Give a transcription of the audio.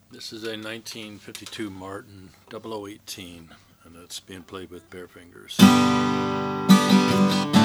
This is a 1952 Martin 0018, and it's being played with bare fingers.